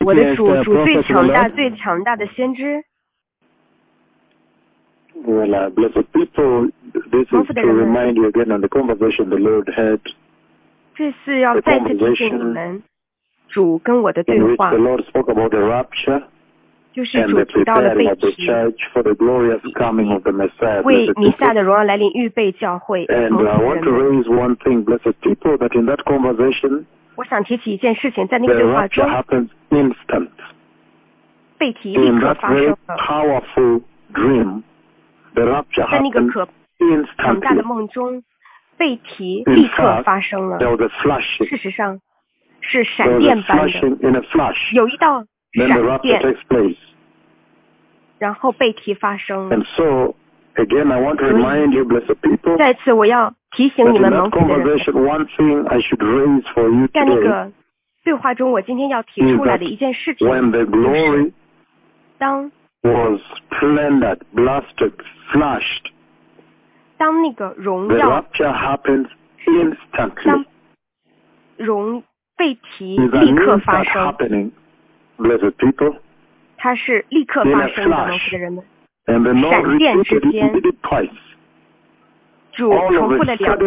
我的主最强大最强大的先知。 Well, blessed people, this is to remind you again on the conversation the Lord had. 这是要再次提醒你们，主跟我的对话。 The Lord spoke about the rapture 就是主提到了被提，为弥赛的荣耀来临，预备教会。我想提起一件事情，在那个对话中，被提立刻发生了。在那个强大的梦中，被提立刻发生了。事实上，是闪电般的，有一道闪电，然后被提发生了。再次我要提醒你们蒙福的人，在那个对话中，我今天要提出来的一件事情，就是当那个荣耀，当被提立刻发生，它是立刻发生的，蒙福的人们。闪电之间，主重复了2次，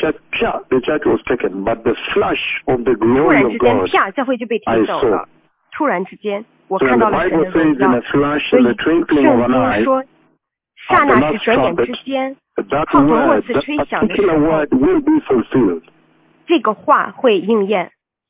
突然之间，啪，教会就被提走了。突然之间，我看到了神的荣耀。所以圣经说，刹那是转眼之间，号筒末次吹响的时候，这个话会应验。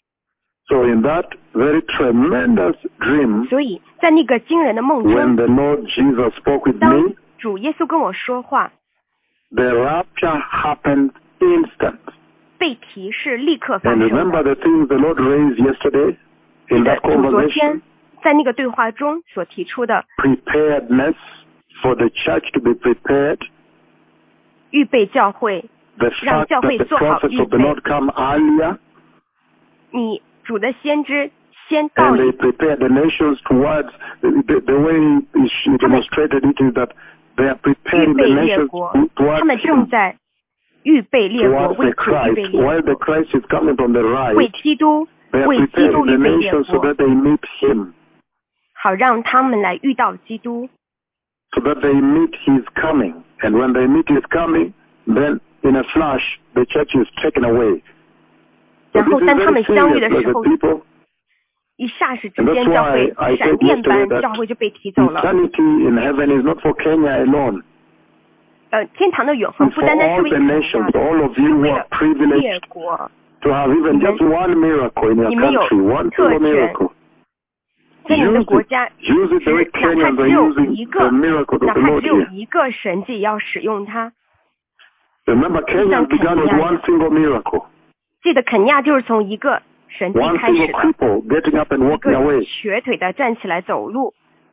So in that very tremendous dream, 所以在那个惊人的梦中， when the Lord Jesus spoke with 当 me, 主耶稣跟我说话， the rapture happened instant. 被提是立刻发 And 生 remember 的。 the things the Lord raised yesterday 记 in 得 that 主昨天 conversation? 在那个对话中所提出的 Preparedness for the church to be prepared. 预备教会， The 让 fact 教 that 会 the 做好 prophets 预 of the 备。 Lord come earlier 你主的先知先到 and they 你， prepare the nations towards the way she demonstrated it is that they are 预 preparing 备 the 列 nations 国， towards 他们正 him. 在预备列国， Towards 为 the 主预备 Christ, 列 while the 国， Christ is coming from the 为 right, 基督 they are 为基 preparing 督 the 预备列 nations so 国， that they meet him, 好让他们来遇到基督， so that they meet his coming. And when they meet his coming, then in a flash, the church is taken away. So 然 this 后 is 当他们 very 相遇 serious, 的时候， blessed people. 一霎时之 And 间 that's 教会 why I 闪 said 电般 yesterday 教 that 会就被提走了。 eternity in heaven is not for Kenya alone. 天堂的永恒 It's 不 for 单单是 all 为 the 肯亚 nations, 的， all of you 是 who 为 are 了列 privileged 国。 to have even just one miracle in your 你们有 country, one 特 single 权， miracle. 在你们的 Use 国 it. 家， Use it the way 哪怕 Kenyans are 只有 using 一 the 个， miracle 哪 of the 怕 Lord 只有 here. 一个神迹要使用它。 Remember, Kenya began with one single miracle. 记得肯亚就是从一个神迹 One 开始 single 的， cripple getting up and 一 walking 个 away. 瘸腿的站起来走路，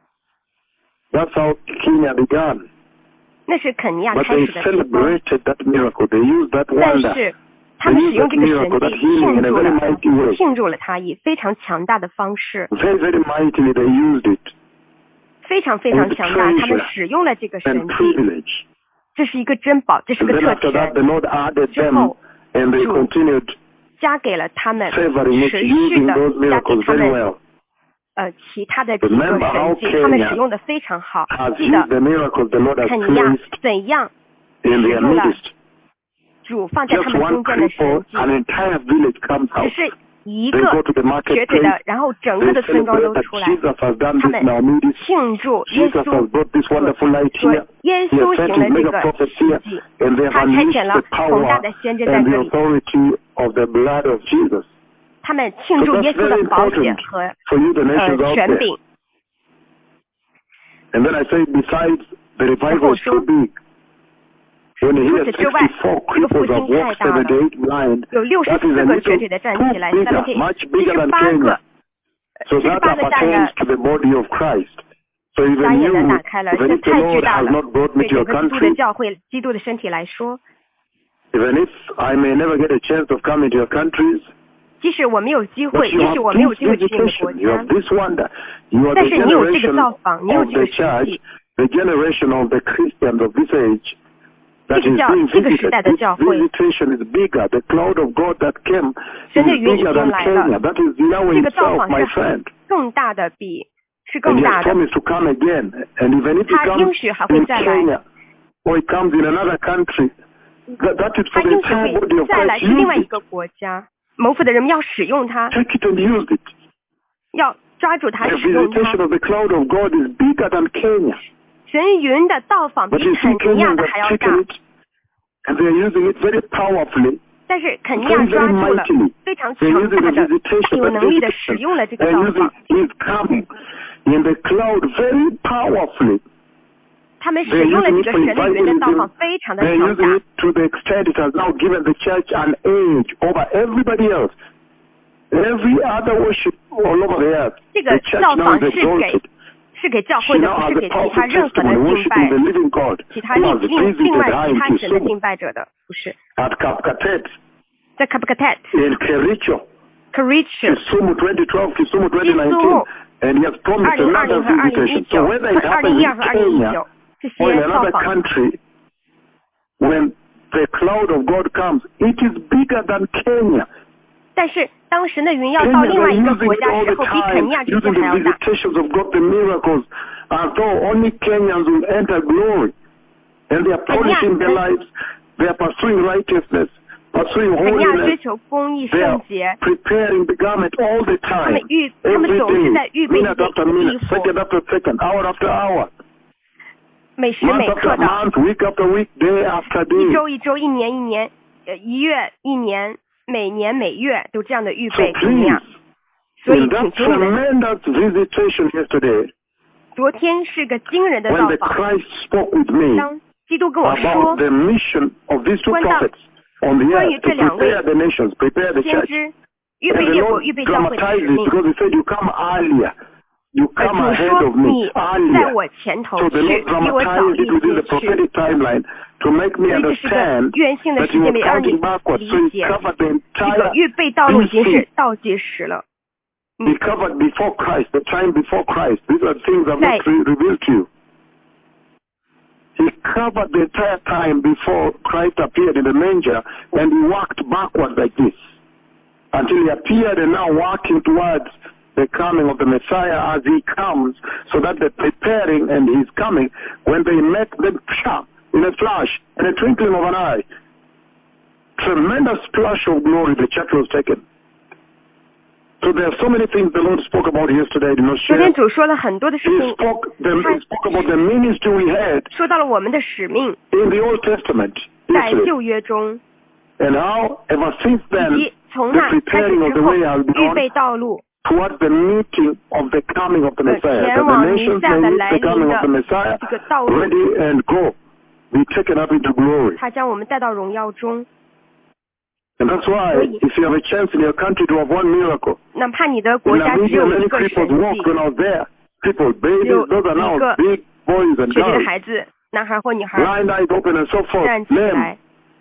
That's how Kenya began. 那是肯亚 But 开 they 始的地方。 celebrated that miracle. They used that 但 wonder. 是他们使用这个神 That 迹 healing in a very mighty way. 庆祝了它，以非常强大的方式， Very, very mightily they used it. 非常非常强大。他们使用了这个 And 神迹， privilege. 这是一个珍宝，这是 And 个 then 特 after that, 权。 the Lord added 之 them 后 and they 主 continued 加给了他们， favoring it, 持续 using 的 those 加给 miracles 他 very 们 well. 其他的几个 Remember 神 how 迹，他们 Kenya 使用的非常好。 Has 记得 used the miracles the Lord has 肯亚 placed 怎样 in 使 their 用了 midst. 主放在他 Just 们 one 中间的神 cripple, 迹， an entire village comes 只 out. 是一 They 个 go to the 瘸腿 marketplace. 的，然后整个 They 的村庄 celebrate 都 that 出来， Jesus has done 他 this 们 in our midst. 庆祝耶 Jesus 稣 has brought this wonderful light 说 here. 耶 He 稣 has 行 sent 了 his 这 mega 个 prophets 奇 here. 迹， And they have 他差遣 unleashed 了 the 宏大 power 的先知在 and 这 the 里， authority of the blood of Jesus. 他们庆 So 祝 that's 耶稣 very 的宝血 important 和 for you, the nations out 权 there. 柄。 And then I say, besides, the revival is too big. When you 除 hear 此之外， 64 这个复 cripples 兴 have 太 walked 大了， 78 blind, 有 that is a 64个瘸 little 腿的站 too 起来 bigger, ，78 much bigger than 78 Kenya. 个 So that 78个站 appertains 着 to the body of Christ. So 眨 even 眼 you, 的打开了， even 这 if the 太巨 Lord 大 has 了。 not brought me 对 to 整 your 个基督的 country, 教会、基督的身体来说， even if I may never get a chance of coming to your countries, 即使我没有机 but 会， you 即 have 使我没有 this 机会去你的国 visitation, you 家 have，this wonder, you are 但 the 是你有这个 generation 造访，你有 of 这个 the 神 church, 迹， the generation of the Christians of this age 这 that 个 is 教 being 这个时代 visited. 的 This 教会， visitation is bigger. The cloud of God that came is 神的云已 bigger 经 than 来了， Kenya. That is Yahweh 这个造 himself, 访 my 是 friend. 更大的，是更大的。 他应许还会再来。 Or it comes in another country. That is for the entire body of Christ. 再来是另外一个国家，谋福的人们要使用它。 Take it and use it. 要抓住它， The 使用它。 visitation of the cloud of God is bigger than Kenya. 神云的到访比肯尼亚的还要大。 And they are using it very powerfully. 但是肯尼亚抓住了，非常强大的，有能力的使用了这个到访。 He is coming in the cloud very powerfully. 他们使用了这个神的云的道访非常的强大。 They use it to the extent it has now given the church an edge over everybody else. Every other worship all over the earth. 这个道访是给教会的，不是给其他任何的敬拜，其他另外其他神的敬拜者的，不是。 At Kapkatet. 在 Kapkatet. In Kericho. Kisumu 2012, Kisumu 2019. And he has promised another visitation. So whether it happens in Kenya or in another country, when the cloud of God comes, it is bigger than Kenya. 但是当神的云要到另外一个国家时候，比肯尼亚这些还要大。 Visitations of God, the miracles, as though only Kenyans will enter glory, and they are polishing their lives, they are pursuing righteousness, pursuing holiness, they are preparing the garment all the time, every day, minute after minute, second after second, hour after hour, month after month, week after week, day after day. 一周一周，一年一年，一月一年。每年每月都这样的预备怎么样？所以请求你们。昨天是个惊人的到访。当基督跟我说，关于这两位先知预备列国、预备教会的使命。 You come ahead of me earlier. So the Lord dramatized it within the prophetic timeline to make me understand that you were counting backwards. So he covered the entire He covered before Christ, the time before Christ. These are things I've not revealed to you. He covered the entire time before Christ appeared in the manger, and he walked backwards like this until he appeared and now walking towards the coming of the Messiah as he comes, so that they're preparing and he's coming. When they met them in a flash, in a twinkling of an eye, tremendous splash of glory, the church was taken. So there are so many things the Lord spoke about yesterday. I did not share. He spoke about the ministry we had in the Old Testament yesterday. And how ever since then, the preparing of the way has been towards the meeting of the coming of the Messiah. That the nations may meet the coming of the Messiah, ready and go, be taken up into glory. And that's why, if you have a chance in your country to have one miracle, in Namibia, many cripples walked when I was there. Cripples, babies, those are now big boys and girls. Blind eyes open and so forth. Lame.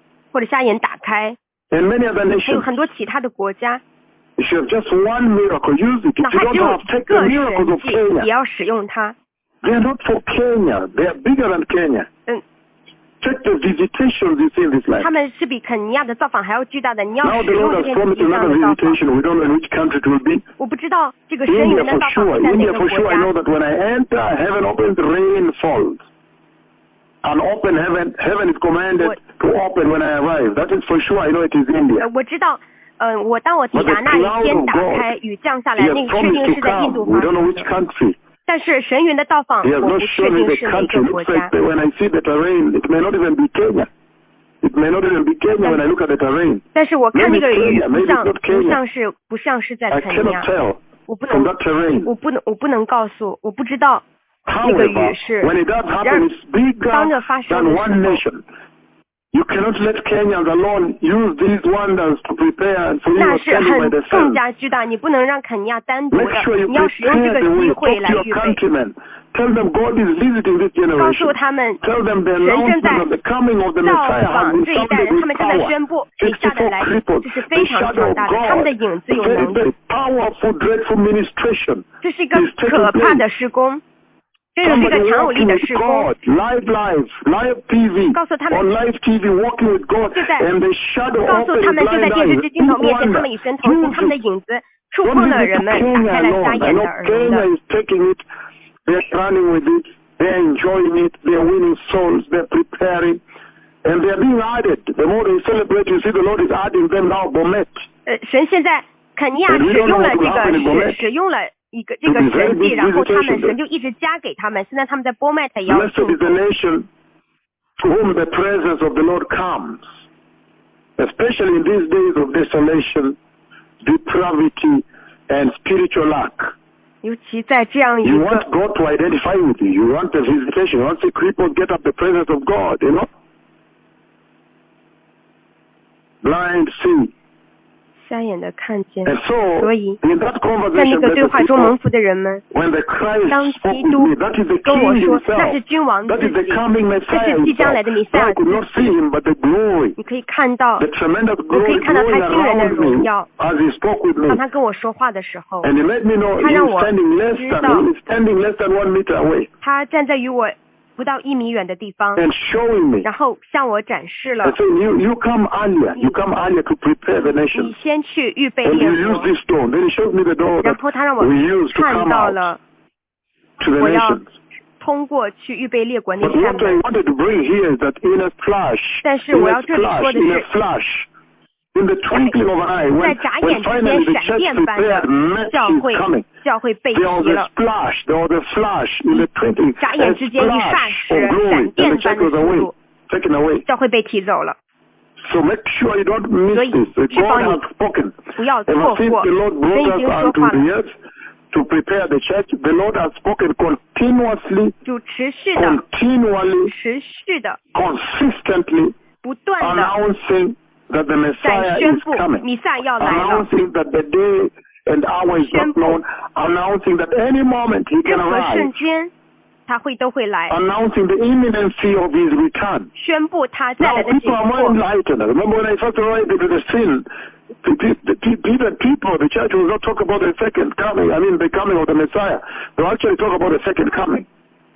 And many other nations. If you have just one miracle, use it. If you don't have, take the miracles of Kenya. They are not for Kenya. They are bigger than Kenya. Check the visitations you see in this life. Now the Lord has promised another visitation. We don't know in which country it will be. India for sure. India for sure. I know that when I enter, heaven opens, rain falls. An open heaven. Heaven is commanded to open when I arrive. That is for sure. I know it is India. 当我抵达那一天打开雨降下来，那个确定是在印度发生的。但是神云的到访，我不确定是哪个国家。但是我看那个雨不像是在肯尼亚，我不能告诉，我不知道那个雨是。当这发生的时候。 You cannot let Kenyans alone use these wonders to prepare for you to stand by the sun. Make sure you prepare the way, talk to your countrymen. Tell them God is visiting this generation. Tell them the announcement of the coming of the Messiah has been sounded with power. 64 cripples, the shadow of God, a very powerful, dreadful ministration. 这是一个可怕的施工。这是一个强有力的施工。 Live TV, 告诉他们 on live TV, walking with God, and the shadow 告诉他们就在电视机镜头面前，他们与神同行，他们的影子触碰了人们，打开了瞎眼的耳聋的。 Kenya is taking it, they're running with it, they're enjoying it, they're winning souls, they're preparing, and they're being added. The more they celebrate, you see the Lord is adding them now, Bomet. 神现在肯尼亚使用了使用了这个神迹，然后神就一直加给他们。现在他们在波麦特也要庆祝。 Blessed is the nation to whom the presence of the Lord comes, especially in these days of desolation, depravity, and spiritual lack. 尤其在这样一个 You want God to identify with you. You want the visitation. You want to see cripples get up the presence of God, you know? Blind see. 瞎眼的看见。 And so, 所以 in that 在那 conversation, 个对话中蒙福的人们， when the Christ 当 spoke 基 with 督 me, that is the 跟我 King 说 himself. 那是君王自 That is the 己， coming 这 Messiah 是即将来的弥 himself. 赛亚 I could 自 not 己。 see him, but the glory, 你可以看到 the tremendous 我可以 glory 看到他 going 惊人的 around 荣 me 耀。 as he spoke with 当 me. 他跟我说话的时候， And he let me know 他 he 让 was 我 standing less 知 than, 道 he was standing less than 1 meter away 他站在与我不到1米远的地方， and showing me. 然后向我展示了 And saying, you come earlier to prepare the 你 nation. 先去预备 And 列 you use 国， this door. Then he showed me the door 然 that 后他让我 we use to 看 come 到 out 了 to the 我要 nations. 通过去预备列国那 But 扇 what I 门。 wanted to bring here is that in a flash, 但是 in 我 a 要这里说的 flash, in a 是， flash, in the twinkling of an eye, 在 when, 眨 when 眼之 finally 间 the 闪 church 电般的 prepared, met 教 is 会 coming. 教会被 There was 提 a 了， splash, there was a flash in the twinkling, 眨 a 眼之间一霎 splash 时 of glory, 闪 and the 电 church 般的 was 速 away, 度， taken away. 教会被提走了。 So make sure you don't miss 所以 this. 确保 God 你 has spoken. 不要 Ever 错 since 过， the Lord 神 brought 已 us 经说 unto 话 the 了， earth to prepare the church, the Lord has spoken continuously, 主持续的、 continually, 持续的、 consistently 不断的 announcing that the 在 Messiah 宣 is 布 coming, 弥赛要来了， announcing that the day and hour is not 宣布 known, announcing that any moment he can 任何 arrive, 瞬间他都会来， announcing the imminency of his return. 宣布他再 Now 来的紧 people are more 迫。 enlightened. Remember when I first arrived into the scene, the church will not talk about the second coming, I mean the coming of the Messiah. They'll actually talk about the second coming.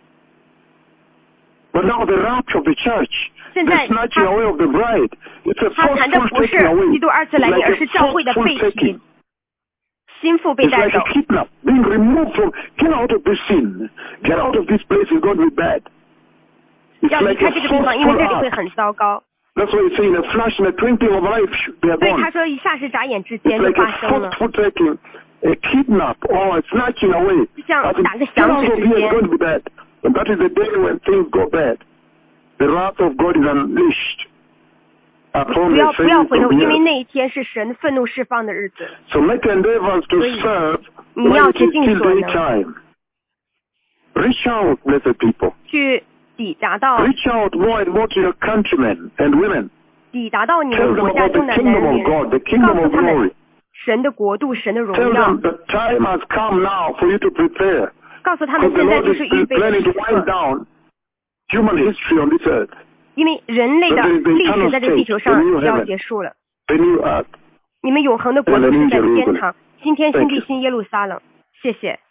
But now the rapture of the church, 现 the 在 snatching away of the bride, it's a 他谈的 forceful 不是 taking away. 基督二次 It's 来临， like 而 a 是教会的 forceful 被 taking. 提，心腹被 It's 带 like 走 a。kidnap, being removed from, get out of this sin, get out of this place, it's going to be bad. It's 要离 like 开 a 这个地方，因为 forceful 这里会 act. 很糟糕。 That's why it's saying a flash and a twinkling of life, they are 所以 gone. 他说一霎时眨眼之 It's 间就 like 发 a 生了， forceful taking, a kidnap or a snatching away. 就像 As in, 打个 get 响 out 指 of 之 here, it's 间 going to be bad. And that is the day when things go bad. The wrath of God is unleashed 不 upon the 要 face 回头， of the 因为 earth. 那一天是神愤怒释放的日子。 So make endeavors to 所以 serve 你 when 要 it 竭 is 尽 still 所能 daytime. Reach out, blessed people. 去抵达到 Reach out more and more to your countrymen and women. 抵达到你 Tell 们 them 国家 about the 中的男 kingdom 女 of God, the 告 kingdom 诉 of 他们 glory. 神的国度、神的 Tell 荣耀 them，the time has come now for you to prepare. 告诉他 Because 们 the 现在 Lord 就 is 是预备的 planning 时 to wind 刻， down human history on this earth, 因为人类的 But there is the 历史 eternal 在这个地球 state, 上 the new 要 heaven. 结束了， the new earth. 你们永恒的国度 And the 是 new 在天 Jerusalem. 堂，新天新 Thank 地 you. 新耶路撒冷。谢谢。